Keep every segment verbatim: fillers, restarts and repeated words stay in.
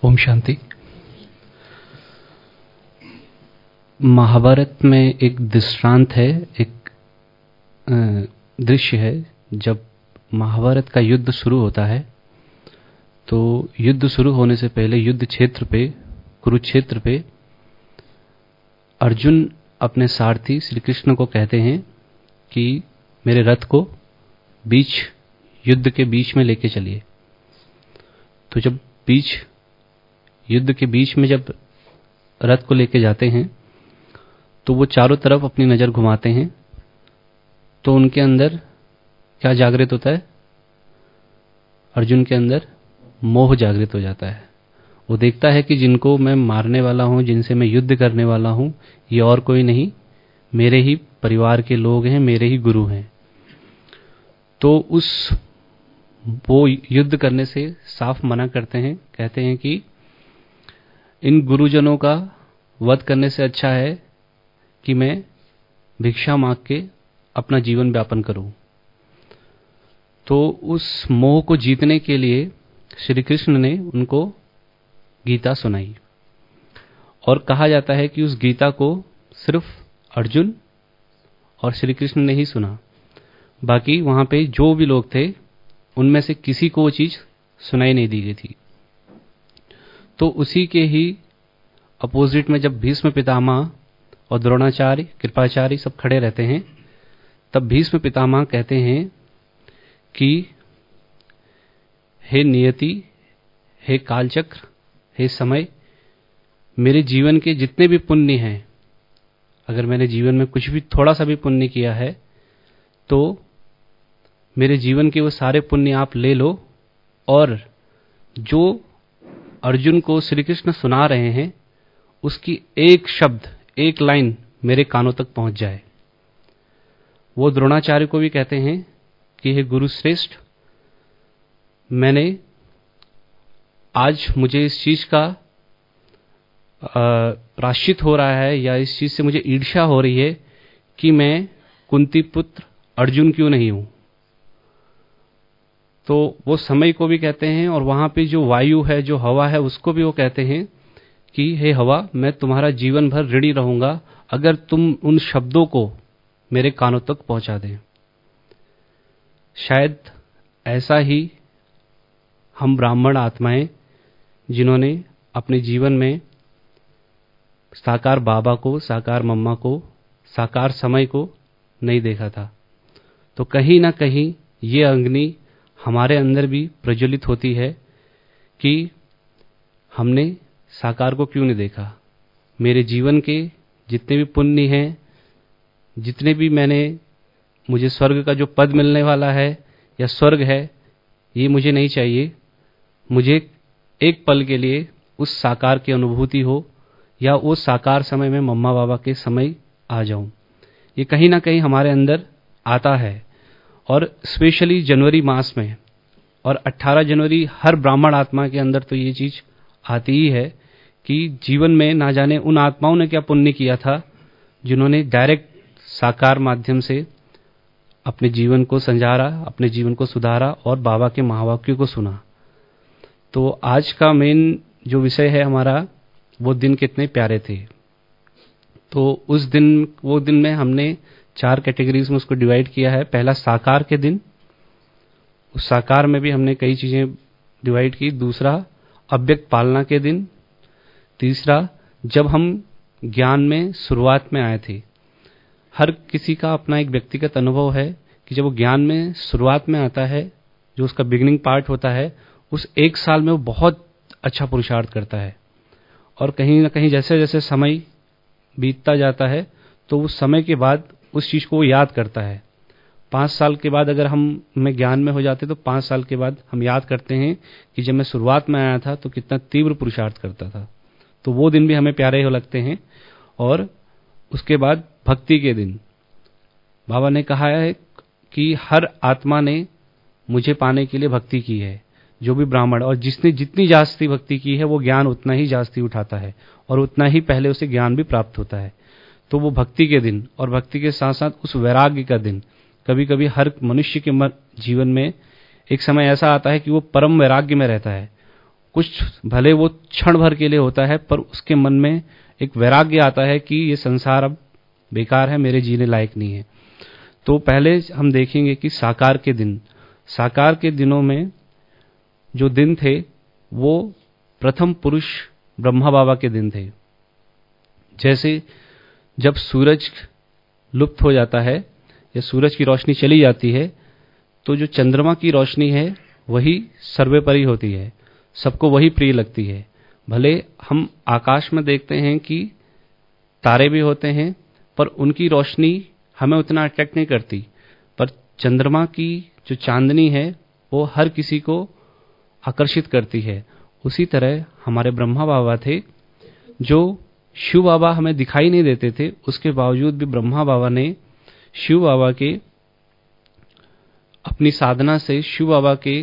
ओम शांति। महाभारत में एक दृष्टांत है, एक दृश्य है। जब महाभारत का युद्ध शुरू होता है तो युद्ध शुरू होने से पहले युद्ध क्षेत्र पे, कुरुक्षेत्र पे, अर्जुन अपने सारथी श्री कृष्ण को कहते हैं कि मेरे रथ को बीच युद्ध के बीच में लेके चलिए। तो जब बीच युद्ध के बीच में जब रथ को लेके जाते हैं तो वो चारों तरफ अपनी नजर घुमाते हैं, तो उनके अंदर क्या जागृत होता है? अर्जुन के अंदर मोह जागृत हो जाता है। वो देखता है कि जिनको मैं मारने वाला हूं, जिनसे मैं युद्ध करने वाला हूं, ये और कोई नहीं, मेरे ही परिवार के लोग हैं, मेरे ही गुरु हैं। तो उस वो युद्ध करने से साफ मना करते हैं, कहते हैं कि इन गुरुजनों का वध करने से अच्छा है कि मैं भिक्षा मांग के अपना जीवन व्यापन करूं। तो उस मोह को जीतने के लिए श्री कृष्ण ने उनको गीता सुनाई, और कहा जाता है कि उस गीता को सिर्फ अर्जुन और श्री कृष्ण ने ही सुना। बाकी वहां पे जो भी लोग थे उनमें से किसी को वो चीज सुनाई नहीं दी गई थी। तो उसी के ही अपोजिट में जब भीष्म पितामह और द्रोणाचार्य, कृपाचार्य सब खड़े रहते हैं, तब भीष्म पितामह कहते हैं कि हे नियति, हे कालचक्र, हे समय, मेरे जीवन के जितने भी पुण्य हैं, अगर मैंने जीवन में कुछ भी थोड़ा सा भी पुण्य किया है तो मेरे जीवन के वो सारे पुण्य आप ले लो, और जो अर्जुन को श्री कृष्ण सुना रहे हैं उसकी एक शब्द, एक लाइन मेरे कानों तक पहुंच जाए। वो द्रोणाचार्य को भी कहते हैं कि हे गुरु श्रेष्ठ, मैंने आज मुझे इस चीज का प्राश्चित हो रहा है, या इस चीज से मुझे ईर्ष्या हो रही है कि मैं कुंती पुत्र अर्जुन क्यों नहीं हूं। तो वो समय को भी कहते हैं, और वहां पे जो वायु है, जो हवा है, उसको भी वो कहते हैं कि हे हवा, मैं तुम्हारा जीवन भर ऋणी रहूंगा अगर तुम उन शब्दों को मेरे कानों तक पहुंचा दें। शायद ऐसा ही हम ब्राह्मण आत्माएं, जिन्होंने अपने जीवन में साकार बाबा को, साकार मम्मा को, साकार समय को नहीं देखा था, तो कहीं ना कहीं ये अग्नि हमारे अंदर भी प्रज्वलित होती है कि हमने साकार को क्यों नहीं देखा। मेरे जीवन के जितने भी पुण्य हैं, जितने भी मैंने, मुझे स्वर्ग का जो पद मिलने वाला है या स्वर्ग है, ये मुझे नहीं चाहिए। मुझे एक पल के लिए उस साकार की अनुभूति हो, या उस साकार समय में मम्मा बाबा के समय आ जाऊं। ये कहीं ना कहीं हमारे अंदर आता है, और स्पेशली जनवरी मास में, और अठारह जनवरी हर ब्राह्मण आत्मा के अंदर तो ये चीज आती ही है कि जीवन में ना जाने उन आत्माओं ने क्या पुण्य किया था, जिन्होंने डायरेक्ट साकार माध्यम से अपने जीवन को संजारा, अपने जीवन को सुधारा और बाबा के महावाक्यों को सुना। तो आज का मेन जो विषय है हमारा, वो दिन कितने प्यारे थे। तो उस दिन, वो दिन में हमने चार कैटेगरीज में उसको डिवाइड किया है। पहला साकार के दिन, उस साकार में भी हमने कई चीजें डिवाइड की। दूसरा अव्यक्त पालना के दिन। तीसरा जब हम ज्ञान में शुरुआत में आए थे। हर किसी का अपना एक व्यक्तिगत अनुभव है कि जब वो ज्ञान में शुरुआत में आता है, जो उसका बिगिनिंग पार्ट होता है, उस एक साल में वो बहुत अच्छा पुरुषार्थ करता है, और कहीं ना कहीं जैसे जैसे समय बीतता जाता है तो उस समय के बाद उस चीज को वो याद करता है। पांच साल के बाद अगर हम में ज्ञान में हो जाते तो पांच साल के बाद हम याद करते हैं कि जब मैं शुरुआत में आया था तो कितना तीव्र पुरुषार्थ करता था। तो वो दिन भी हमें प्यारे हो लगते हैं। और उसके बाद भक्ति के दिन, बाबा ने कहा है कि हर आत्मा ने मुझे पाने के लिए भक्ति की है, जो भी ब्राह्मण, और जिसने जितनी जास्ती भक्ति की है वो ज्ञान उतना ही जास्ती उठाता है, और उतना ही पहले उसे ज्ञान भी प्राप्त होता है। तो वो भक्ति के दिन, और भक्ति के साथ साथ उस वैराग्य का दिन। कभी कभी हर मनुष्य के जीवन में एक समय ऐसा आता है कि वो परम वैराग्य में रहता है, कुछ भले वो क्षण भर के लिए होता है, पर उसके मन में एक वैराग्य आता है कि ये संसार अब बेकार है, मेरे जीने लायक नहीं है। तो पहले हम देखेंगे कि साकार के दिन, साकार के दिनों में जो दिन थे वो प्रथम पुरुष ब्रह्मा बाबा के दिन थे। जैसे जब सूरज लुप्त हो जाता है या सूरज की रोशनी चली जाती है, तो जो चंद्रमा की रोशनी है वही सर्वोपरि होती है, सबको वही प्रिय लगती है। भले हम आकाश में देखते हैं कि तारे भी होते हैं, पर उनकी रोशनी हमें उतना अट्रैक्ट नहीं करती, पर चंद्रमा की जो चांदनी है वो हर किसी को आकर्षित करती है। उसी तरह हमारे ब्रह्मा बाबा थे, जो शिव बाबा हमें दिखाई नहीं देते थे, उसके बावजूद भी ब्रह्मा बाबा ने शिव बाबा के अपनी साधना से शिव बाबा के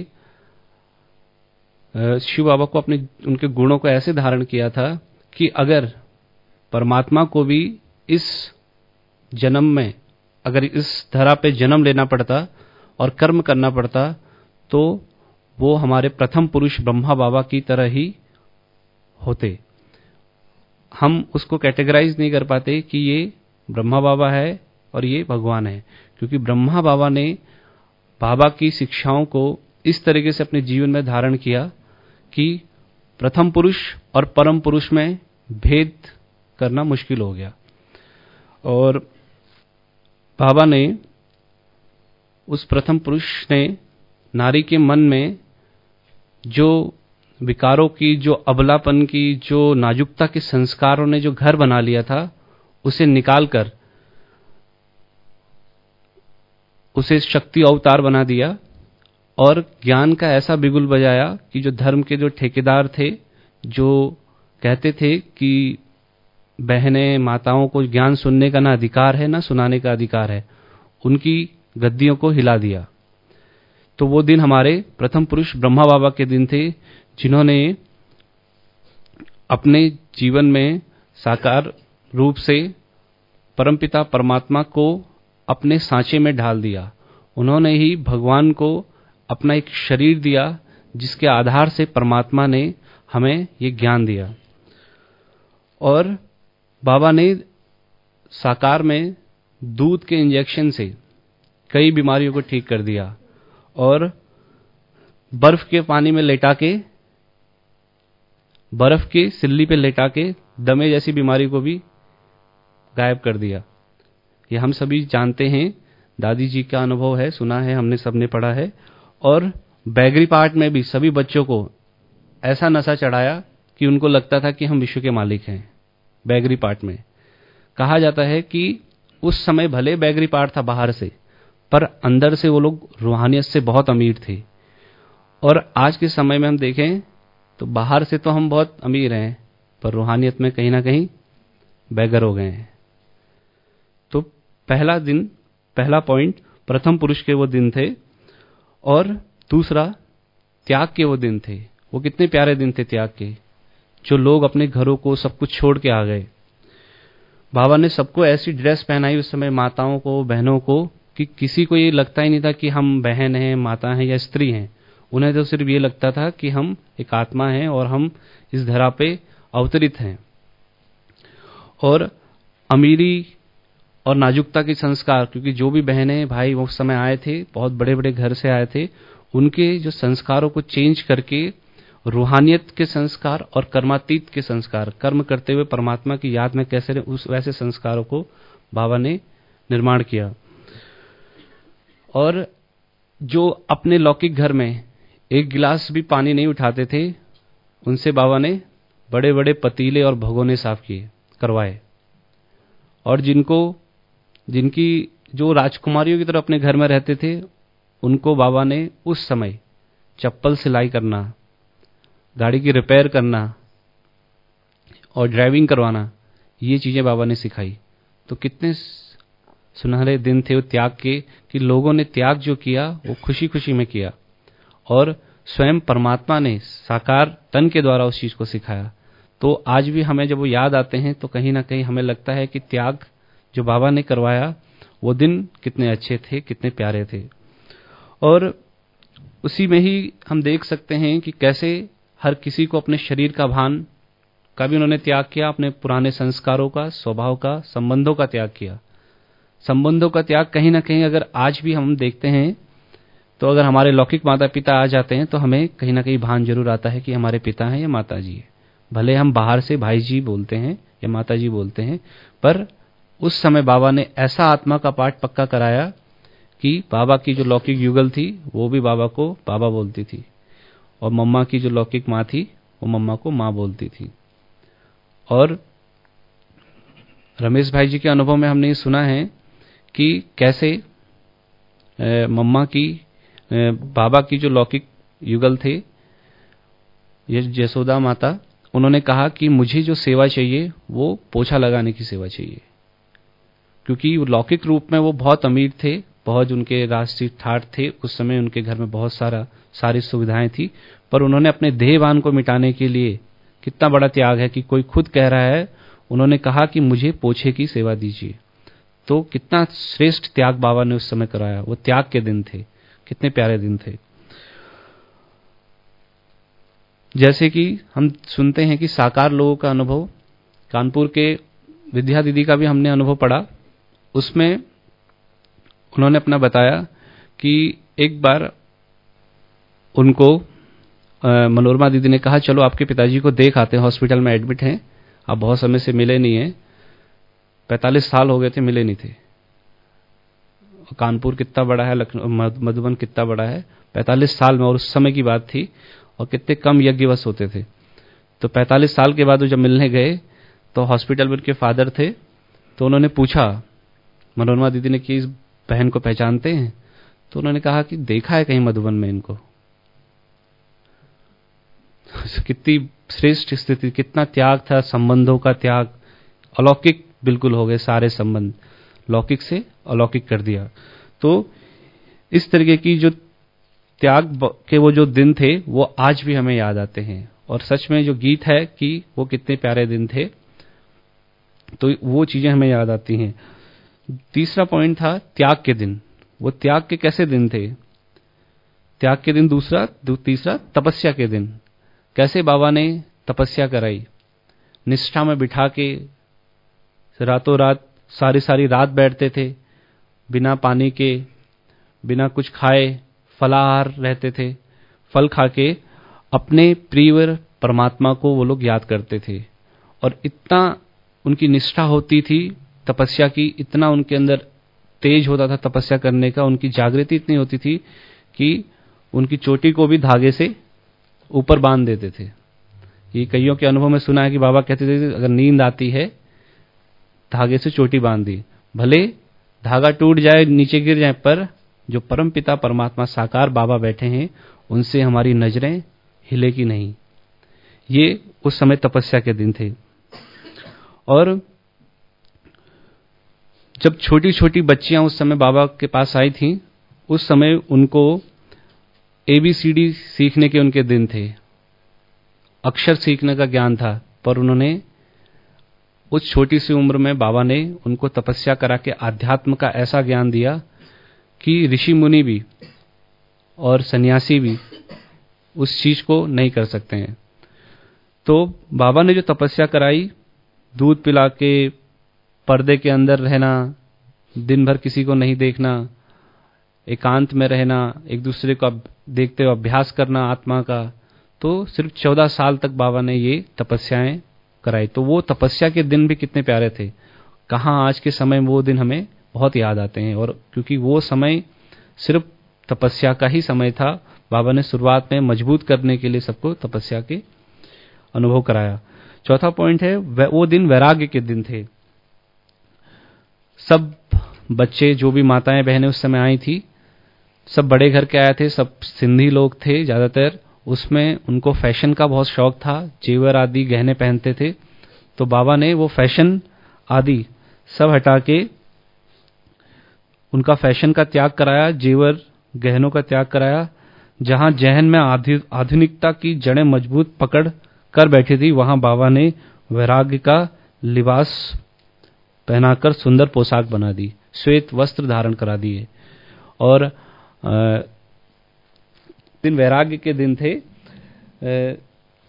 शिव बाबा को अपने उनके गुणों को ऐसे धारण किया था कि अगर परमात्मा को भी इस जन्म में, अगर इस धरा पे जन्म लेना पड़ता और कर्म करना पड़ता, तो वो हमारे प्रथम पुरुष ब्रह्मा बाबा की तरह ही होते। हम उसको कैटेगराइज नहीं कर पाते कि ये ब्रह्मा बाबा है और ये भगवान है, क्योंकि ब्रह्मा बाबा ने बाबा की शिक्षाओं को इस तरीके से अपने जीवन में धारण किया कि प्रथम पुरुष और परम पुरुष में भेद करना मुश्किल हो गया। और बाबा ने, उस प्रथम पुरुष ने नारी के मन में जो विकारों की, जो अबलापन की, जो नाजुकता के संस्कारों ने जो घर बना लिया था, उसे निकालकर उसे शक्ति अवतार बना दिया और ज्ञान का ऐसा बिगुल बजाया कि जो धर्म के जो ठेकेदार थे, जो कहते थे कि बहनें माताओं को ज्ञान सुनने का ना अधिकार है ना सुनाने का अधिकार है, उनकी गद्दियों को हिला दिया। तो वो दिन हमारे प्रथम पुरुष ब्रह्मा बाबा के दिन थे, जिन्होंने अपने जीवन में साकार रूप से परमपिता परमात्मा को अपने सांचे में ढाल दिया। उन्होंने ही भगवान को अपना एक शरीर दिया, जिसके आधार से परमात्मा ने हमें ये ज्ञान दिया। और बाबा ने साकार में दूध के इंजेक्शन से कई बीमारियों को ठीक कर दिया और बर्फ के पानी में लेटा के, बर्फ की सिल्ली पे लेटा के दमे जैसी बीमारी को भी गायब कर दिया। ये हम सभी जानते हैं, दादी जी का अनुभव है, सुना है, हमने सबने पढ़ा है। और बैगरी पार्ट में भी सभी बच्चों को ऐसा नशा चढ़ाया कि उनको लगता था कि हम विश्व के मालिक हैं। बैगरी पार्ट में कहा जाता है कि उस समय भले बैगरी पार्ट था बाहर से, पर अंदर से वो लोग रूहानियत से बहुत अमीर थे। और आज के समय में हम देखें तो बाहर से तो हम बहुत अमीर हैं, पर रूहानियत में कहीं ना कहीं बैगर हो गए हैं। तो पहला दिन, पहला पॉइंट प्रथम पुरुष के वो दिन थे। और दूसरा त्याग के वो दिन थे। वो कितने प्यारे दिन थे त्याग के, जो लोग अपने घरों को सब कुछ छोड़ के आ गए। बाबा ने सबको ऐसी ड्रेस पहनाई उस समय, माताओं को, बहनों को, कि किसी को ये लगता ही नहीं था कि हम बहन हैं, माता हैं या स्त्री हैं। उन्हें तो सिर्फ ये लगता था कि हम एक आत्मा हैं और हम इस धरा पे अवतरित हैं। और अमीरी और नाजुकता के संस्कार, क्योंकि जो भी बहनें भाई उस समय आए थे, बहुत बड़े बड़े घर से आए थे, उनके जो संस्कारों को चेंज करके रूहानियत के संस्कार और कर्मातीत के संस्कार, कर्म करते हुए परमात्मा की याद में कैसे रहे, उस वैसे संस्कारों को बाबा ने निर्माण किया। और जो अपने लौकिक घर में एक गिलास भी पानी नहीं उठाते थे, उनसे बाबा ने बड़े बड़े पतीले और भगोने साफ किए, करवाए। और जिनको, जिनकी जो राजकुमारियों की तरह अपने घर में रहते थे, उनको बाबा ने उस समय चप्पल सिलाई करना, गाड़ी की रिपेयर करना और ड्राइविंग करवाना, ये चीजें बाबा ने सिखाई। तो कितने सुनहरे दिन थे वो त्याग के, कि लोगों ने त्याग जो किया वो खुशी खुशी में किया और स्वयं परमात्मा ने साकार तन के द्वारा उस चीज को सिखाया। तो आज भी हमें जब वो याद आते हैं तो कहीं ना कहीं हमें लगता है कि त्याग जो बाबा ने करवाया वो दिन कितने अच्छे थे, कितने प्यारे थे। और उसी में ही हम देख सकते हैं कि कैसे हर किसी को अपने शरीर का भान का भी उन्होंने त्याग किया, अपने पुराने संस्कारों का, स्वभाव का, संबंधों का त्याग किया। संबंधों का त्याग कहीं ना कहीं अगर आज भी हम देखते हैं तो अगर हमारे लौकिक माता पिता आ जाते हैं तो हमें कहीं ना कहीं भान जरूर आता है कि हमारे पिता हैं या माता जी है। भले हम बाहर से भाई जी बोलते हैं या माता जी बोलते हैं, पर उस समय बाबा ने ऐसा आत्मा का पाठ पक्का कराया कि बाबा की जो लौकिक युगल थी वो भी बाबा को बाबा बोलती थी, और मम्मा की जो लौकिक माँ थी वो मम्मा को माँ बोलती थी। और रमेश भाई जी के अनुभव में हमने ये सुना है कि कैसे मम्मा की ए, बाबा की जो लौकिक युगल थे ये जसोदा माता, उन्होंने कहा कि मुझे जो सेवा चाहिए वो पोछा लगाने की सेवा चाहिए, क्योंकि लौकिक रूप में वो बहुत अमीर थे, बहुत उनके राष्ट्रीय ठाठ थे, उस समय उनके घर में बहुत सारा सारी सुविधाएं थी, पर उन्होंने अपने देहभान को मिटाने के लिए, कितना बड़ा त्याग है कि कोई खुद कह रहा है, उन्होंने कहा कि मुझे पोछे की सेवा दीजिए। तो कितना श्रेष्ठ त्याग बाबा ने उस समय कराया। वो त्याग के दिन थे, कितने प्यारे दिन थे। जैसे कि हम सुनते हैं कि साकार लोगों का अनुभव, कानपुर के विद्या दीदी का भी हमने अनुभव पढ़ा, उसमें उन्होंने अपना बताया कि एक बार उनको मनोरमा दीदी ने कहा चलो आपके पिताजी को देख आते हैं, हॉस्पिटल में एडमिट हैं, आप बहुत समय से मिले नहीं हैं, पैंतालीस साल हो गए थे मिले नहीं थे। कानपुर कितना बड़ा है, लखनऊ मधुबन कितना बड़ा है, पैंतालीस साल में, और उस समय की बात थी, और कितने कम यज्ञवश होते थे। तो पैंतालीस साल के बाद वो जब मिलने गए तो हॉस्पिटल में उनके फादर थे, तो उन्होंने पूछा मनोरमा दीदी ने कि इस बहन को पहचानते हैं? तो उन्होंने कहा कि देखा है कहीं मधुबन में इनको। कितनी श्रेष्ठ स्थिति, कितना त्याग था, संबंधों का त्याग, अलौकिक बिल्कुल हो गए सारे संबंध, लौकिक से अलौकिक कर दिया। तो इस तरीके की जो त्याग के वो जो दिन थे वो आज भी हमें याद आते हैं, और सच में जो गीत है कि वो कितने प्यारे दिन थे, तो वो चीजें हमें याद आती हैं। तीसरा पॉइंट था त्याग के दिन। वो त्याग के कैसे दिन थे? त्याग के दिन। दूसरा दू, तीसरा तपस्या के दिन। कैसे बाबा ने तपस्या कराई, निष्ठा में बिठा के रातों रात सारी सारी रात बैठते थे, बिना पानी के, बिना कुछ खाए, फलाहार रहते थे, फल खा के अपने प्रिय परमात्मा को वो लोग याद करते थे। और इतना उनकी निष्ठा होती थी तपस्या की, इतना उनके अंदर तेज होता था तपस्या करने का, उनकी जागृति इतनी होती थी कि उनकी चोटी को भी धागे से ऊपर बांध देते थे। ये कईयों के अनुभव में सुना है कि बाबा कहते थे अगर नींद आती है धागे से चोटी बांध दी, भले धागा टूट जाए, नीचे गिर जाए, पर जो परम पिता परमात्मा साकार बाबा बैठे हैं उनसे हमारी नजरें हिलेगी नहीं। ये उस समय तपस्या के दिन थे। और जब छोटी छोटी बच्चियां उस समय बाबा के पास आई थीं, उस समय उनको एबीसीडी सीखने के उनके दिन थे, अक्षर सीखने का ज्ञान था, पर उन्होंने उस छोटी सी उम्र में बाबा ने उनको तपस्या करा के आध्यात्म का ऐसा ज्ञान दिया कि ऋषि मुनि भी और सन्यासी भी उस चीज को नहीं कर सकते हैं। तो बाबा ने जो तपस्या कराई, दूध पिला के, पर्दे के अंदर रहना, दिन भर किसी को नहीं देखना, एकांत में रहना, एक दूसरे को देखते हुए अभ्यास करना आत्मा का, तो सिर्फ चौदह साल तक बाबा ने ये तपस्याएं कराई। तो वो तपस्या के दिन भी कितने प्यारे थे। कहाँ आज के समय में वो दिन हमें बहुत याद आते हैं, और क्योंकि वो समय सिर्फ तपस्या का ही समय था, बाबा ने शुरुआत में मजबूत करने के लिए सबको तपस्या के अनुभव कराया। चौथा पॉइंट है वो दिन वैराग्य के दिन थे। सब बच्चे, जो भी माताएं बहनें उस समय आई थी, सब बड़े घर के आए थे, सब सिंधी लोग थे ज्यादातर। उसमें उनको फैशन का बहुत शौक था, जेवर आदि गहने पहनते थे। तो बाबा ने वो फैशन आदि सब हटा के उनका फैशन का त्याग कराया, जेवर गहनों का त्याग कराया। जहां जहन में आधुनिकता की जड़ें मजबूत पकड़ कर बैठी थी, वहां बाबा ने वैराग्य का लिबास पहनाकर सुंदर पोशाक बना दी, श्वेत वस्त्र धारण करा दिए। और दिन वैराग्य के दिन थे।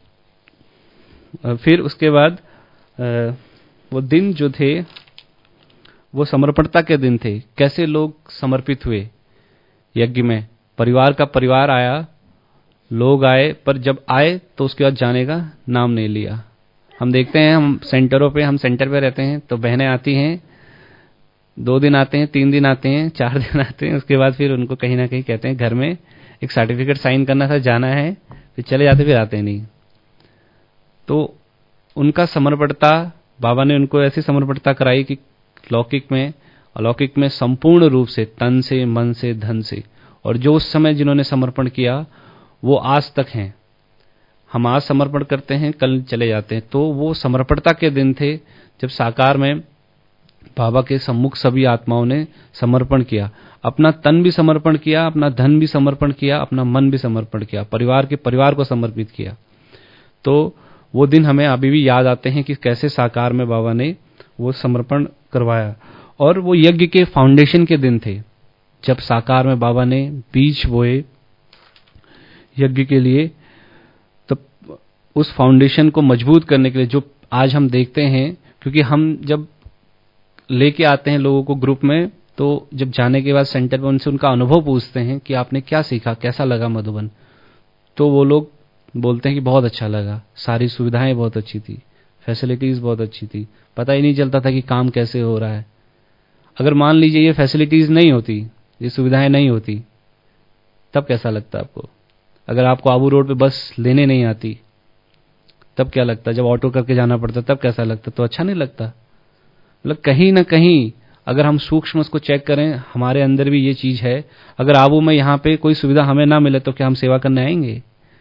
फिर उसके बाद वो दिन जो थे वो समर्पणता के दिन थे। कैसे लोग समर्पित हुए यज्ञ में, परिवार का परिवार आया, लोग आए, पर जब आए तो उसके बाद जाने का नाम नहीं लिया। हम देखते हैं, हम सेंटरों पे, हम सेंटर पे रहते हैं तो बहनें आती हैं, दो दिन आते हैं, तीन दिन आते हैं, चार दिन आते हैं, उसके बाद फिर उनको कहीं ना कहीं कहते हैं घर में एक सर्टिफिकेट साइन करना था, जाना है, फिर चले जाते, फिर आते नहीं। तो उनका समर्पणता, बाबा ने उनको ऐसी समर्पणता कराई कि लौकिक में, अलौकिक में संपूर्ण रूप से, तन से, मन से, धन से। और जो उस समय जिन्होंने समर्पण किया वो आज तक हैं। हम आज समर्पण करते हैं, कल चले जाते हैं। तो वो समर्पणता के दिन थे जब साकार में बाबा के सम्मुख सभी आत्माओं ने समर्पण किया, अपना तन भी समर्पण किया, अपना धन भी समर्पण किया, अपना मन भी समर्पण किया, परिवार के परिवार को समर्पित किया। तो वो दिन हमें अभी भी याद आते हैं कि कैसे साकार में बाबा ने वो समर्पण करवाया। और वो यज्ञ के फाउंडेशन के दिन थे जब साकार में बाबा ने बीज बोए यज्ञ के लिए। तब उस फाउंडेशन को मजबूत करने के लिए जो आज हम देखते हैं, क्योंकि हम जब लेके आते हैं लोगों को ग्रुप में, तो जब जाने के बाद सेंटर में उनसे उनका अनुभव पूछते हैं कि आपने क्या सीखा, कैसा लगा मधुबन, तो वो लोग बोलते हैं कि बहुत अच्छा लगा, सारी सुविधाएं बहुत अच्छी थी, फैसिलिटीज बहुत अच्छी थी, पता ही नहीं चलता था कि काम कैसे हो रहा है। अगर मान लीजिए ये फैसिलिटीज नहीं होती, ये सुविधाएं नहीं होती, तब कैसा लगता आपको? अगर आपको आबू रोड पे बस लेने नहीं आती तब क्या लगता? जब ऑटो करके जाना पड़ता तब कैसा लगता? तो अच्छा नहीं लगता। मतलब कहीं ना कहीं अगर हम सूक्ष्म उसको चेक करें, हमारे अंदर भी ये चीज है। अगर आबू में यहाँ पे कोई सुविधा हमें ना मिले तो क्या हम सेवा करने आएंगे?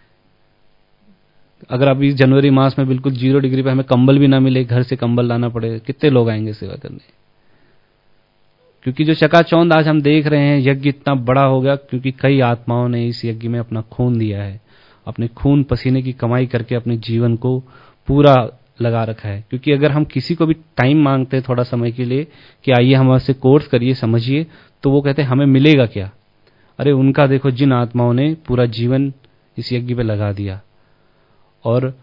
अगर अभी जनवरी मास में बिल्कुल जीरो डिग्री पे हमें कंबल भी ना मिले, घर से कंबल लाना पड़े, कितने लोग आएंगे सेवा करने? क्योंकि जो चकाचौंध आज हम देख रहे हैं, यज्ञ इतना बड़ा हो गया क्योंकि कई आत्माओं ने इस यज्ञ में अपना खून दिया है, अपने खून पसीने की कमाई करके अपने जीवन को पूरा लगा रखा है। क्योंकि अगर हम किसी को भी टाइम मांगते हैं थोड़ा समय के लिए कि आइए हमारे कोर्स करिए, समझिए, तो वो कहते हैं हमें मिलेगा क्या? अरे उनका देखो, जिन आत्माओं ने पूरा जीवन इस यज्ञ पे लगा दिया, और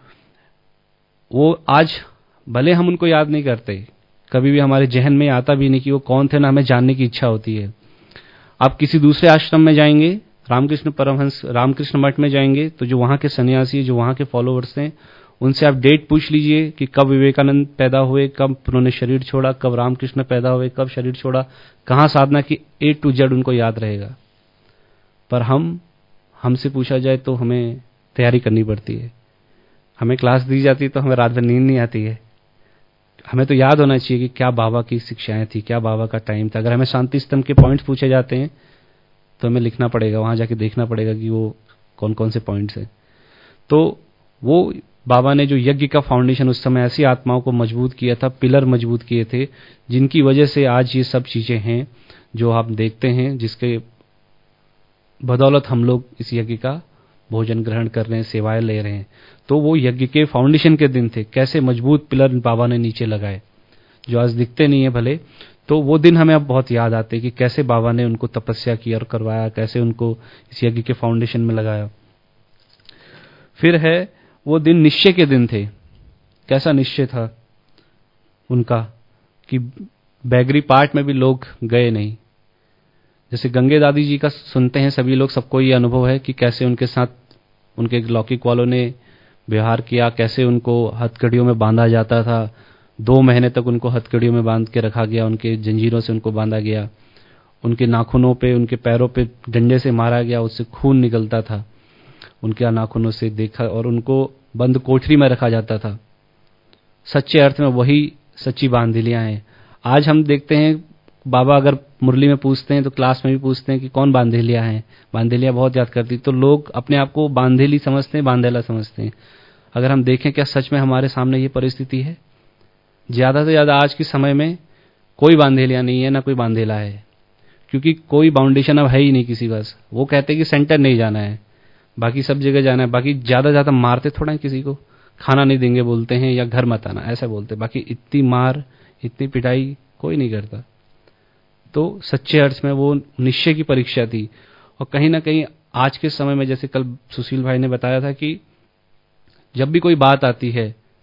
वो आज भले हम उनको याद नहीं करते, कभी भी हमारे जहन में आता भी नहीं कि वो कौन थे, ना हमें जानने की इच्छा होती है। आप किसी दूसरे आश्रम में जाएंगे, रामकृष्ण परमहंस रामकृष्ण मठ में जाएंगे, तो जो वहां के सन्यासी, जो वहां के फॉलोअर्स हैं, उनसे आप डेट पूछ लीजिए कि कब विवेकानंद पैदा हुए, कब उन्होंने शरीर छोड़ा, कब रामकृष्ण पैदा हुए, कब शरीर छोड़ा, कहाँ साधना की, ए टू जेड उनको याद रहेगा। पर हम हमसे पूछा जाए तो हमें तैयारी करनी पड़ती है, हमें क्लास दी जाती है तो हमें रात भर नींद नहीं आती है। हमें तो याद होना चाहिए कि क्या बाबा की शिक्षाएं थी, क्या बाबा का टाइम था। अगर हमें शांति स्तंभ के पॉइंट्स पूछे जाते हैं तो हमें लिखना पड़ेगा, वहां जाके देखना पड़ेगा कि वो कौन कौन से पॉइंट्स हैं। तो वो बाबा ने जो यज्ञ का फाउंडेशन उस समय ऐसी आत्माओं को मजबूत किया था, पिलर मजबूत किए थे, जिनकी वजह से आज ये सब चीजें हैं जो आप देखते हैं, जिसके बदौलत हम लोग इस यज्ञ का भोजन ग्रहण कर रहे हैं, सेवाएं ले रहे हैं। तो वो यज्ञ के फाउंडेशन के दिन थे, कैसे मजबूत पिलर बाबा ने नीचे लगाए, जो आज दिखते नहीं है भले। तो वो दिन हमें अब बहुत याद आते हैं कि कैसे बाबा ने उनको तपस्या की और करवाया, कैसे उनको इस यज्ञ के फाउंडेशन में लगाया। फिर है वो दिन निश्चय के दिन थे। कैसा निश्चय था उनका कि बैगरी पार्ट में भी लोग गए नहीं। जैसे गंगे दादी जी का सुनते हैं सभी लोग, सबको ये अनुभव है कि कैसे उनके साथ उनके लौकिक वालों ने व्यवहार किया, कैसे उनको हथकड़ियों में बांधा जाता था, दो महीने तक उनको हथकड़ियों में बांध के रखा गया, उनके जंजीरों से उनको बांधा गया, उनके नाखूनों पे, उनके पैरों पे डंडे से मारा गया, उससे खून निकलता था उनके नाखूनों से देखा, और उनको बंद कोठरी में रखा जाता था। सच्चे अर्थ में वही सच्ची बांधिलियां हैं। आज हम देखते हैं बाबा अगर मुरली में पूछते हैं तो क्लास में भी पूछते हैं कि कौन बांधेलिया है, बांधेलिया बहुत याद करती, तो लोग अपने आप को बांधेली समझते हैं, बांधेला समझते हैं। अगर हम देखें क्या सच में हमारे सामने ये परिस्थिति है? ज्यादा से ज्यादा आज के समय में कोई बांधेलिया नहीं है, ना कोई बांधेला है, क्योंकि कोई बाउंडेशन अब है ही नहीं किसी पास। वो कहते हैं कि सेंटर नहीं जाना है, बाकी सब जगह जाना है। बाकी ज्यादा ज्यादा मारते थोड़ा है किसी को, खाना नहीं देंगे बोलते हैं, या घर मत आना ऐसा बोलते हैं। बाकी इतनी मार, इतनी पिटाई कोई नहीं करता। तो सच्चे अर्थ में वो निश्चय की परीक्षा थी। और कहीं ना कहीं आज के समय में, जैसे कल सुशील भाई ने बताया था कि जब भी कोई बात आती है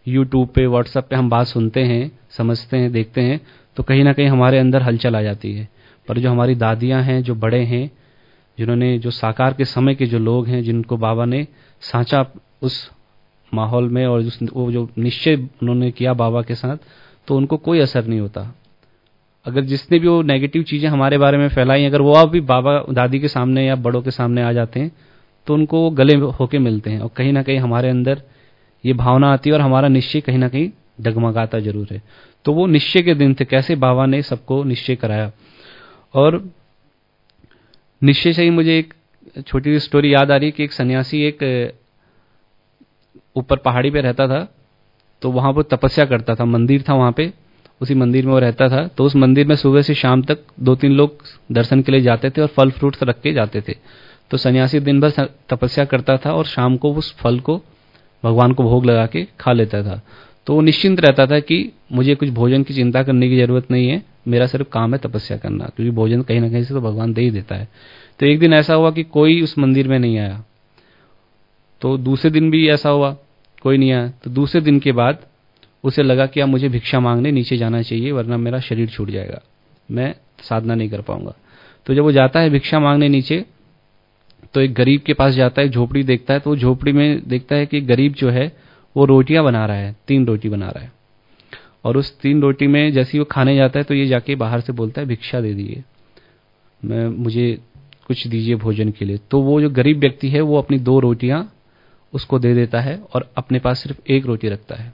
यूट्यूब पे, व्हाट्सएप पे हम बात सुनते हैं, समझते हैं, देखते हैं, तो कहीं ना कहीं हमारे अंदर हलचल आ जाती है। पर जो हमारी दादियां हैं, जो बड़े हैं, जिन्होंने, जो साकार के समय के जो लोग हैं, जिनको बाबा ने सांचा उस माहौल में, और उस, वो जो निश्चय उन्होंने किया बाबा के साथ, तो उनको कोई असर नहीं होता। अगर जिसने भी वो नेगेटिव चीजें हमारे बारे में फैलाई, अगर वो आप भी बाबा दादी के सामने या बड़ों के सामने आ जाते हैं, तो उनको वो गले होके मिलते हैं, और कहीं ना कहीं हमारे अंदर ये भावना आती है, और हमारा निश्चय कहीं ना कहीं डगमगाता जरूर है। तो वो निश्चय के दिन थे, कैसे बाबा ने सबको निश्चय कराया। और निश्चय से ही मुझे एक छोटी सी स्टोरी याद आ रही है कि एक सन्यासी एक ऊपर पहाड़ी पे रहता था, तो वहां पर तपस्या करता था, मंदिर था वहां पे, उसी मंदिर में वो रहता था। तो उस मंदिर में सुबह से शाम तक दो तीन लोग दर्शन के लिए जाते थे और फल फ्रूट्स रख के जाते थे। तो सन्यासी दिन भर तपस्या करता था और शाम को उस फल को भगवान को भोग लगा के खा लेता था। तो वो निश्चिंत रहता था कि मुझे कुछ भोजन की चिंता करने की जरूरत नहीं है, मेरा सिर्फ काम है तपस्या करना, क्योंकि भोजन कहीं ना कहीं से तो भगवान दे ही देता है। तो एक दिन ऐसा हुआ कि कोई उस मंदिर में नहीं आया, तो दूसरे दिन भी ऐसा हुआ, कोई नहीं आया। तो दूसरे दिन के बाद उसे लगा कि अब मुझे भिक्षा मांगने नीचे जाना चाहिए, वरना मेरा शरीर छूट जाएगा, मैं साधना नहीं कर पाऊंगा। तो जब वो जाता है भिक्षा मांगने नीचे, तो एक गरीब के पास जाता है, झोपड़ी देखता है, तो वो झोपड़ी में देखता है कि गरीब जो है वो रोटियां बना रहा है, तीन रोटी बना रहा है। और उस तीन रोटी में जैसे ही वो खाने जाता है, तो ये जाके बाहर से बोलता है भिक्षा दे दीजिए, मैं मुझे कुछ दीजिए भोजन के लिए। तो वो जो गरीब व्यक्ति है वो अपनी दो रोटियां उसको दे देता है और अपने पास सिर्फ एक रोटी रखता है।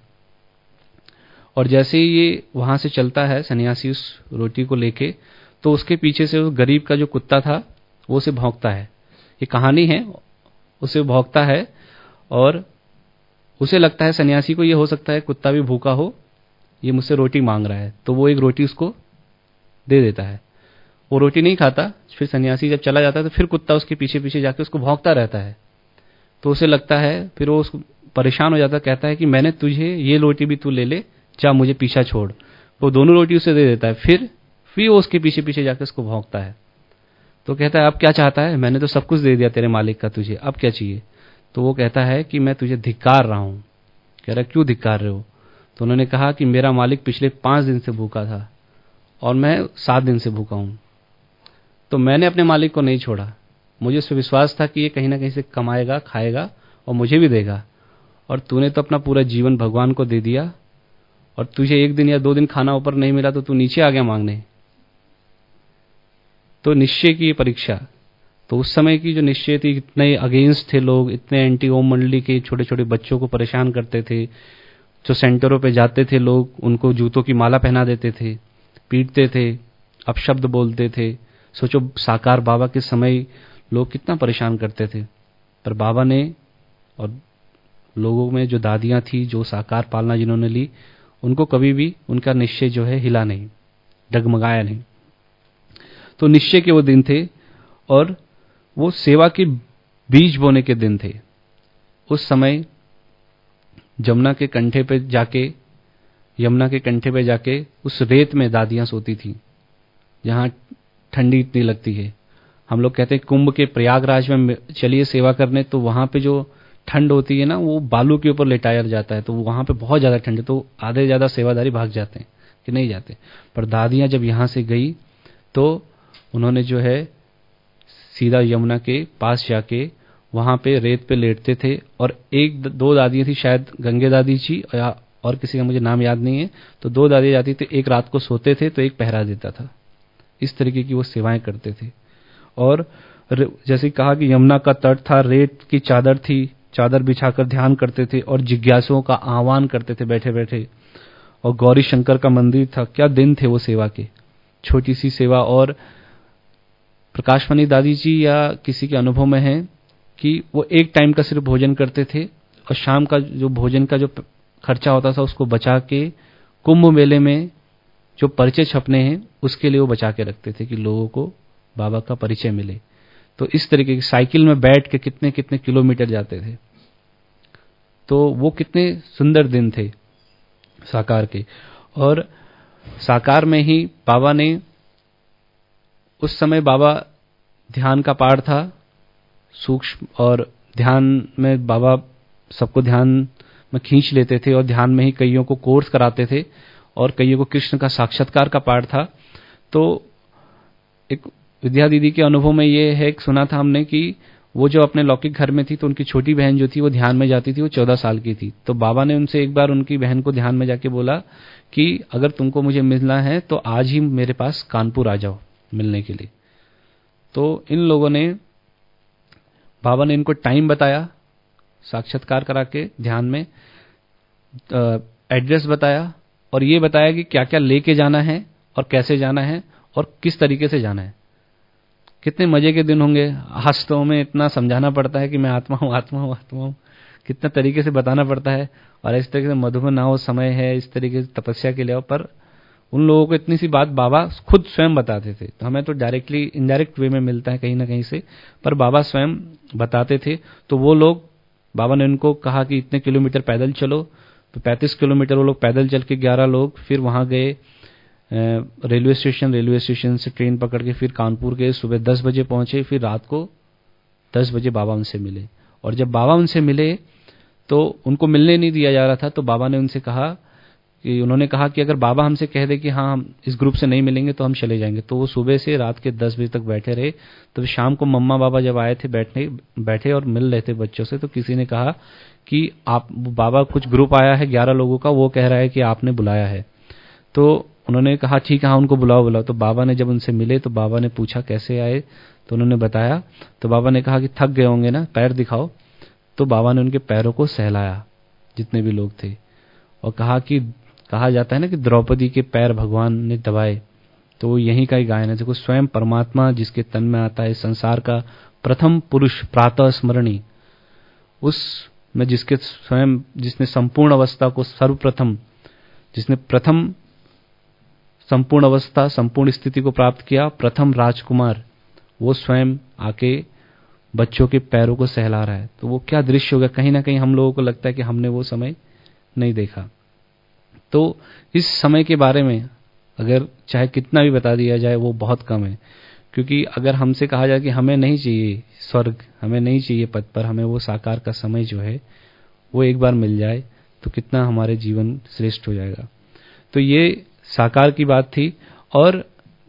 और जैसे ही ये वहां से चलता है सन्यासी उस रोटी को लेके, तो उसके पीछे से उस गरीब का जो कुत्ता था वो उसे भौंकता है, ये कहानी है, उसे भौंकता है। और उसे लगता है सन्यासी को, ये हो सकता है कुत्ता भी भूखा हो, ये मुझसे रोटी मांग रहा है, तो वो एक रोटी उसको दे देता है। वो रोटी नहीं खाता, फिर सन्यासी जब चला जाता है तो फिर कुत्ता उसके पीछे पीछे जाके उसको भौंकता रहता है। तो उसे लगता है, फिर वो उसको परेशान हो जाता है, कहता है कि मैंने तुझे ये रोटी भी तू ले ले, जा मुझे पीछा छोड़। वो दोनों रोटी उसे दे देता है, फिर फिर वो उसके पीछे पीछे जाकर उसको भौंकता है। तो कहता है अब क्या चाहता है, मैंने तो सब कुछ दे दिया तेरे मालिक का, तुझे अब क्या चाहिए। तो वो कहता है कि मैं तुझे धिक्कार रहा हूं। कह रहा क्यों धिक्कार रहे हो। तो उन्होंने कहा कि मेरा मालिक पिछले पांच दिन से भूखा था और मैं सात दिन से भूखा हूं, तो मैंने अपने मालिक को नहीं छोड़ा, मुझे उस पर विश्वास था कि ये कहीं ना कहीं से कमाएगा, खाएगा और मुझे भी देगा, और तूने तो अपना पूरा जीवन भगवान को दे दिया, और तुझे एक दिन या दो दिन खाना ऊपर नहीं मिला तो तू नीचे आ गया मांगने। तो निश्चय की ये परीक्षा, तो उस समय की जो निश्चय थी, इतने अगेंस्ट थे लोग, इतने एंटी ओम मंडली के छोटे छोटे बच्चों को परेशान करते थे, जो सेंटरों पे जाते थे लोग उनको जूतों की माला पहना देते थे, पीटते थे, अपशब्द बोलते थे। सोचो साकार बाबा के समय लोग कितना परेशान करते थे, पर बाबा ने, और लोगों में जो दादियां थी, जो साकार पालना जिन्होंने ली, उनको कभी भी उनका निश्चय जो है हिला नहीं, डगमगाया नहीं। तो निश्चय के वो दिन थे और वो सेवा के बीज बोने के दिन थे। उस समय जमुना के कंठे पे जाके यमुना के कंठे पे जाके उस रेत में दादियां सोती थी, जहां ठंडी इतनी लगती है। हम लोग कहते हैं कुंभ के प्रयागराज में चलिए सेवा करने, तो वहां पे जो ठंड होती है ना, वो बालू के ऊपर लेटाया जाता है, तो वहां पे बहुत ज्यादा ठंड है, तो आधे ज्यादा सेवादारी भाग जाते हैं कि नहीं जाते। पर दादियां जब यहां से गई तो उन्होंने जो है सीधा यमुना के पास जाके वहां पे रेत पे लेटते थे, और एक दो दादियां थी, शायद गंगे दादी जी या और किसी का मुझे नाम याद नहीं है, तो दो दादी जाती थी, एक रात को सोते थे तो एक पहरा देता था। इस तरीके की वो सेवाएं करते थे। और जैसे कहा कि यमुना का तट था, रेत की चादर थी, चादर बिछाकर ध्यान करते थे और जिज्ञासुओं का आह्वान करते थे बैठे बैठे, और गौरी शंकर का मंदिर था। क्या दिन थे वो सेवा के, छोटी सी सेवा। और प्रकाशमणि दादी जी या किसी के अनुभव में है कि वो एक टाइम का सिर्फ भोजन करते थे, और शाम का जो भोजन का जो खर्चा होता था उसको बचा के कुंभ मेले में जो परिचय छपने हैं उसके लिए वो बचा के रखते थे, कि लोगों को बाबा का परिचय मिले। तो इस तरीके की साइकिल में बैठ के कितने कितने किलोमीटर जाते थे। तो वो कितने सुंदर दिन थे साकार के। और साकार में ही बाबा ने, उस समय बाबा ध्यान का पाठ था सूक्ष्म, और ध्यान में बाबा सबको ध्यान में खींच लेते थे और ध्यान में ही कईयों को कोर्स कराते थे और कईयों को कृष्ण का साक्षात्कार का पाठ था। तो एक विद्या दीदी के अनुभव में ये है, सुना था हमने कि वो जो अपने लौकिक घर में थी तो उनकी छोटी बहन जो थी वो ध्यान में जाती थी, वो चौदह साल की थी। तो बाबा ने उनसे एक बार उनकी बहन को ध्यान में जाके बोला कि अगर तुमको मुझे मिलना है तो आज ही मेरे पास कानपुर आ जाओ मिलने के लिए। तो इन लोगों ने, बाबा ने इनको टाइम बताया, साक्षात्कार करा के ध्यान में एड्रेस बताया और ये बताया कि क्या क्या लेके जाना है और कैसे जाना है और किस तरीके से जाना है। कितने मजे के दिन होंगे। आज तो हमें इतना समझाना पड़ता है कि मैं आत्मा हूँ, आत्मा हूँ, आत्मा हूँ, कितना तरीके से बताना पड़ता है। और इस तरीके से मधुबन आओ, समय है, इस तरीके से तपस्या के लिए आओ। पर उन लोगों को इतनी सी बात बाबा खुद स्वयं बताते थे। तो हमें तो डायरेक्टली इनडायरेक्ट वे में मिलता है कहीं ना कहीं से, पर बाबा स्वयं बताते थे। तो वो लोग, बाबा ने उनको कहा कि इतने किलोमीटर पैदल चलो, तो पैंतीस किलोमीटर वो लोग पैदल चल के ग्यारह लोग फिर वहां गए रेलवे स्टेशन, रेलवे स्टेशन से ट्रेन पकड़ के फिर कानपुर गए। सुबह दस बजे पहुंचे, फिर रात को दस बजे बाबा उनसे मिले। और जब बाबा उनसे मिले तो उनको मिलने नहीं दिया जा रहा था। तो बाबा ने उनसे कहा कि, उन्होंने कहा कि अगर बाबा हमसे कह दे कि हाँ हम इस ग्रुप से नहीं मिलेंगे तो हम चले जाएंगे। तो वो सुबह से रात के दस बजे तक बैठे रहे। तो शाम को मम्मा बाबा जब आए थे बैठने बैठे और मिल रहे थे बच्चों से, तो किसी ने कहा कि आप, बाबा कुछ ग्रुप आया है ग्यारह लोगों का, वो कह रहा है कि आपने बुलाया है। तो उन्होंने कहा ठीक है, हाँ उनको बुलाओ बुलाओ। तो बाबा ने जब उनसे मिले तो बाबा ने पूछा कैसे आए, तो उन्होंने बताया। तो बाबा ने कहा कि थक गए होंगे ना, पैर दिखाओ। तो बाबा ने उनके पैरों को सहलाया जितने भी लोग थे और कहा कि, कहा जाता है ना कि द्रौपदी के पैर भगवान ने दबाए, तो वो यहीं का ही गायन है। देखो स्वयं परमात्मा जिसके तन में आता है, संसार का प्रथम पुरुष प्रातः स्मरणी, उस में जिसके स्वयं, जिसने संपूर्ण अवस्था को सर्वप्रथम, जिसने प्रथम संपूर्ण अवस्था, संपूर्ण स्थिति को प्राप्त किया, प्रथम राजकुमार, वो स्वयं आके बच्चों के पैरों को सहला रहा है। तो वो क्या दृश्य होगा। कहीं ना कहीं हम लोगों को लगता है कि हमने वो समय नहीं देखा। तो इस समय के बारे में अगर चाहे कितना भी बता दिया जाए वो बहुत कम है। क्योंकि अगर हमसे कहा जाए कि हमें नहीं चाहिए स्वर्ग, हमें नहीं चाहिए पद पर, हमें वो साकार का समय जो है वो एक बार मिल जाए तो कितना हमारे जीवन श्रेष्ठ हो जाएगा। तो ये साकार की बात थी। और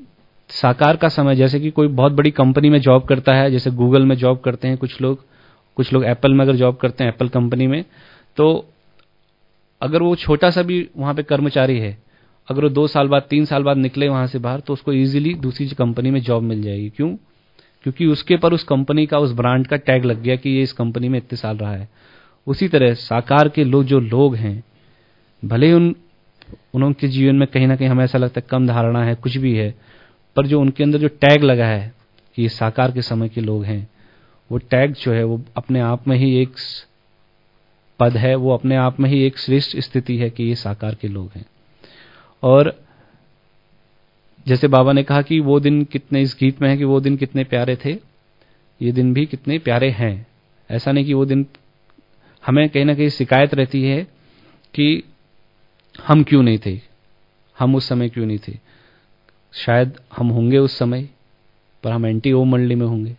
साकार का समय, जैसे कि कोई बहुत बड़ी कंपनी में जॉब करता है, जैसे गूगल में जॉब करते हैं कुछ लोग, कुछ लोग एप्पल में अगर जॉब करते हैं, एप्पल कंपनी में, तो अगर वो छोटा सा भी वहां पे कर्मचारी है, अगर वो दो साल बाद, तीन साल बाद निकले वहां से बाहर, तो उसको इजीली दूसरी कंपनी में जॉब मिल जाएगी। क्यों? क्योंकि उसके पर उस कंपनी का, उस ब्रांड का टैग लग गया कि ये इस कंपनी में इतने साल रहा है। उसी तरह साकार के लोग, जो लोग हैं, भले उन उनके जीवन में कहीं ना कहीं हमें ऐसा लगता है कम धारणा है, कुछ भी है, पर जो उनके अंदर जो टैग लगा है कि ये साकार के समय के लोग हैं, वो टैग जो है वो अपने आप में ही एक पद है, वो अपने आप में ही एक श्रेष्ठ स्थिति है कि ये साकार के लोग हैं। और जैसे बाबा ने कहा कि वो दिन कितने, इस गीत में है कि वो दिन कितने प्यारे थे, ये दिन भी कितने प्यारे हैं। ऐसा नहीं कि वो दिन, हमें कहीं ना कहीं शिकायत रहती है कि हम क्यों नहीं थे, हम उस समय क्यों नहीं थे। शायद हम होंगे उस समय, पर हम एंटी ओम मंडली में होंगे,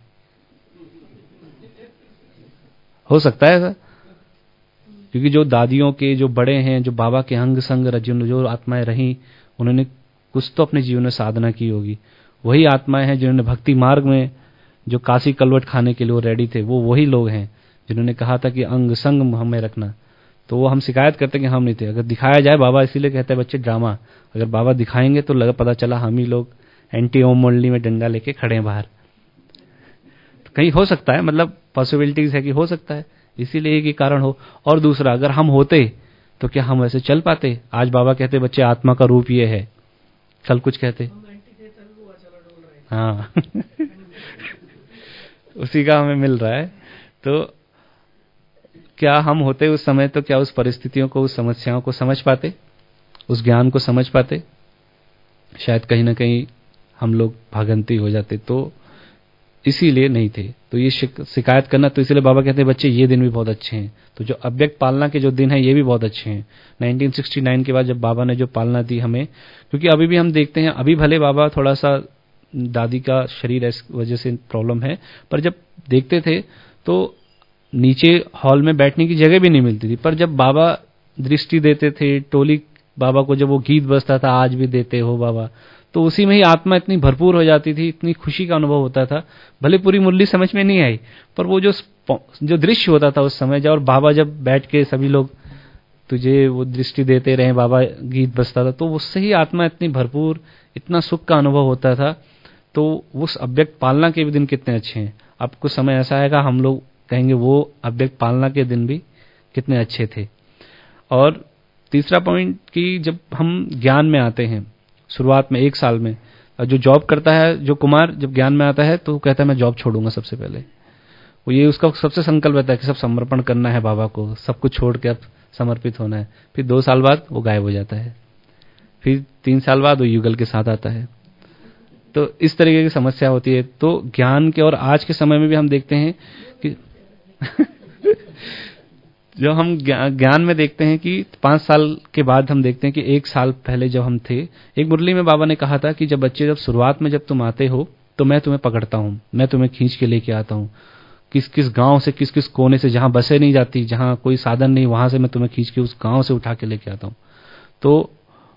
हो सकता है ऐसा। क्योंकि जो दादियों के जो बड़े हैं, जो बाबा के अंग संग रजन, जो आत्माएं रही, उन्होंने कुछ तो अपने जीवन में साधना की होगी। वही आत्माएं हैं जिन्होंने भक्ति मार्ग में जो काशी कलवट खाने के लिए वो रेडी थे, वो वही लोग हैं जिन्होंने कहा था कि अंग संग हमें रखना। तो वो हम शिकायत करते कि हम नहीं थे। अगर दिखाया जाए, बाबा इसीलिए कहते हैं बच्चे ड्रामा, अगर बाबा दिखाएंगे तो लगा पता चला हम ही लोग एंटी ओम मंडली में डंडा लेके खड़े हैं बाहर। तो कहीं हो सकता है, मतलब पॉसिबिलिटीज है कि हो सकता है, इसीलिए एक ही कारण हो। और दूसरा, अगर हम होते तो क्या हम वैसे चल पाते? आज बाबा कहते बच्चे आत्मा का रूप ये है, कल कुछ कहते, हाँ उसी का हमें मिल रहा है। तो क्या हम होते उस समय तो क्या उस परिस्थितियों को, उस समस्याओं को समझ पाते, उस ज्ञान को समझ पाते? शायद कहीं ना कहीं हम लोग भागंती हो जाते। तो इसीलिए नहीं थे। तो ये शिकायत करना, तो इसीलिए बाबा कहते हैं बच्चे ये दिन भी बहुत अच्छे हैं। तो जो अव्यक्त पालना के जो दिन है ये भी बहुत अच्छे हैं। नाइनटीन सिक्सटी नाइन के बाद जब बाबा ने जो पालना दी हमें, क्योंकि अभी भी हम देखते हैं, अभी भले बाबा थोड़ा सा दादी का शरीर इस वजह से प्रॉब्लम है, पर जब देखते थे तो नीचे हॉल में बैठने की जगह भी नहीं मिलती थी, पर जब बाबा दृष्टि देते थे, टोली बाबा को जब वो गीत बजता था, आज भी देते हो बाबा, तो उसी में ही आत्मा इतनी भरपूर हो जाती थी, इतनी खुशी का अनुभव होता था। भले पूरी मुरली समझ में नहीं आई, पर वो जो जो दृश्य होता था उस समय, जब और बाबा जब बैठ के सभी लोग तुझे वो दृष्टि देते रहे, बाबा गीत बजता था, तो उससे ही आत्मा इतनी भरपूर, इतना सुख का अनुभव होता था। तो उस अव्यक्त पालना के भी दिन कितने अच्छे हैं। अब कुछ समय ऐसा आएगा हम लोग कहेंगे वो अव्यक्त पालना के दिन भी कितने अच्छे थे। और तीसरा पॉइंट कि जब हम ज्ञान में आते हैं शुरुआत में एक साल में, जो जॉब करता है, जो कुमार जब ज्ञान में आता है तो कहता है मैं जॉब छोड़ूंगा सबसे पहले। वो ये उसका सबसे संकल्प रहता है कि सब समर्पण करना है बाबा को, सब कुछ छोड़ के अब समर्पित होना है। फिर दो साल बाद वो गायब हो जाता है, फिर तीन साल बाद वो युगल के साथ आता है। तो इस तरीके की समस्या होती है। तो ज्ञान के और आज के समय में भी हम देखते हैं कि जो हम ज्ञान में देखते हैं कि पांच साल के बाद हम देखते हैं कि एक साल पहले जब हम थे, एक मुरली में बाबा ने कहा था कि जब बच्चे जब शुरुआत में जब तुम आते हो तो मैं तुम्हें पकड़ता हूं, मैं तुम्हें खींच के लेके आता हूं, किस किस गांव से, किस किस कोने से, जहां बसें नहीं जाती, जहां कोई साधन नहीं, वहां से मैं तुम्हें खींच के उस गांव से उठा के लेके आता हूं। तो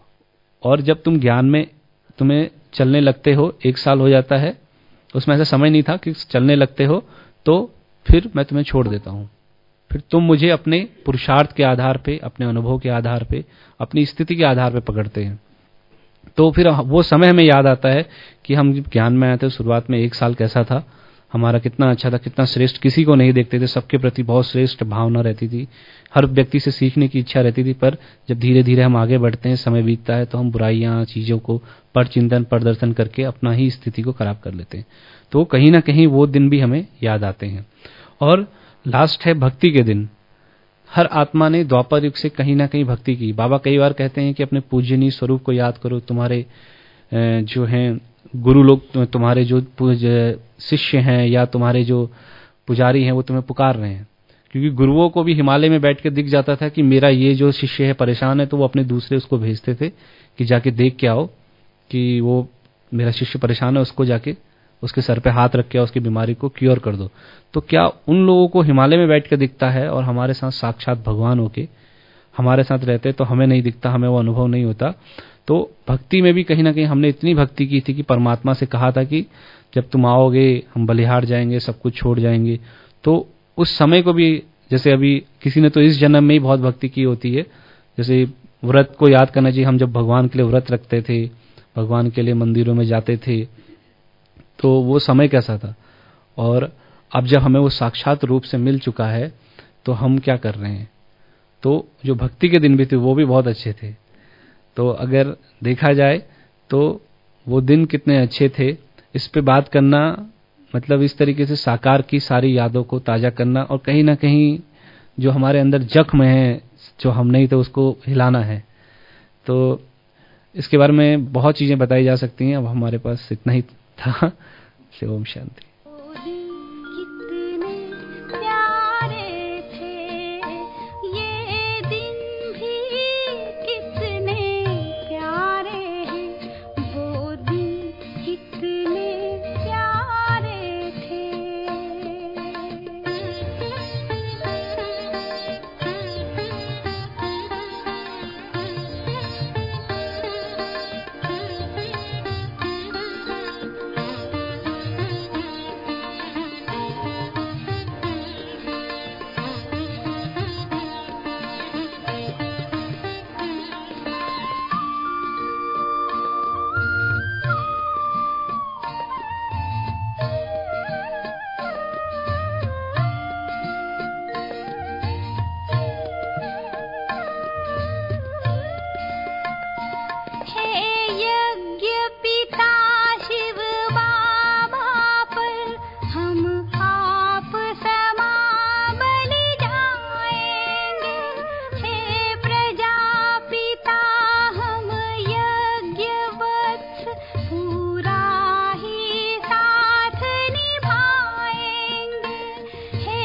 और जब तुम ज्ञान में तुम्हें चलने लगते हो, एक साल हो जाता है, उसमें ऐसा समय नहीं था कि चलने लगते हो तो फिर मैं तुम्हें छोड़ देता हूं, फिर तुम मुझे अपने पुरुषार्थ के आधार पे, अपने अनुभव के आधार पे, अपनी स्थिति के आधार पे पकड़ते हैं। तो फिर वो समय हमें याद आता है कि हम जब ज्ञान में आए थे शुरुआत में एक साल कैसा था, हमारा कितना अच्छा था, कितना श्रेष्ठ, किसी को नहीं देखते थे, सबके प्रति बहुत श्रेष्ठ भावना रहती थी, हर व्यक्ति से सीखने की इच्छा रहती थी। पर जब धीरे धीरे हम आगे बढ़ते हैं, समय बीतता है, तो हम बुराइयां, चीजों को पर चिंतन प्रदर्शन करके अपना ही स्थिति को खराब कर लेते हैं। तो कहीं ना कहीं वो दिन भी हमें याद आते हैं। और लास्ट है भक्ति के दिन। हर आत्मा ने द्वापर युग से कहीं ना कहीं भक्ति की। बाबा कई बार कहते हैं कि अपने पूजनीय स्वरूप को याद करो, तुम्हारे जो हैं गुरु लोग, तुम्हारे जो शिष्य हैं या तुम्हारे जो पुजारी हैं वो तुम्हें पुकार रहे हैं। क्योंकि गुरुओं को भी हिमालय में बैठ के दिख जाता था कि मेरा ये जो शिष्य है परेशान है, तो वो अपने दूसरे उसको भेजते थे कि जाके देख के आओ कि वो मेरा शिष्य परेशान है, उसको जाके उसके सर पे हाथ रख के उसकी बीमारी को क्योर कर दो। तो क्या उन लोगों को हिमालय में बैठ के दिखता है और हमारे साथ साक्षात भगवान होके हमारे साथ रहते, तो हमें नहीं दिखता, हमें वो अनुभव नहीं होता। तो भक्ति में भी कहीं ना कहीं हमने इतनी भक्ति की थी कि परमात्मा से कहा था कि जब तुम आओगे हम बलिहार जाएंगे, सब कुछ छोड़ जाएंगे। तो उस समय को भी, जैसे अभी किसी ने तो इस जन्म में ही बहुत भक्ति की होती है, जैसे व्रत को याद करना चाहिए। हम जब भगवान के लिए व्रत रखते थे, भगवान के लिए मंदिरों में जाते थे, तो वो समय कैसा था। और अब जब हमें वो साक्षात रूप से मिल चुका है तो हम क्या कर रहे हैं। तो जो भक्ति के दिन भी थे वो भी बहुत अच्छे थे। तो अगर देखा जाए तो वो दिन कितने अच्छे थे, इस पे बात करना मतलब इस तरीके से साकार की सारी यादों को ताजा करना, और कहीं ना कहीं जो हमारे अंदर जख्म है, जो हम नहीं थे, उसको हिलाना है। तो इसके बारे में बहुत चीजें बताई जा सकती हैं, अब हमारे पास इतना ही था। ओम शांति।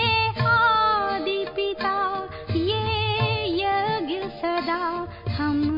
हम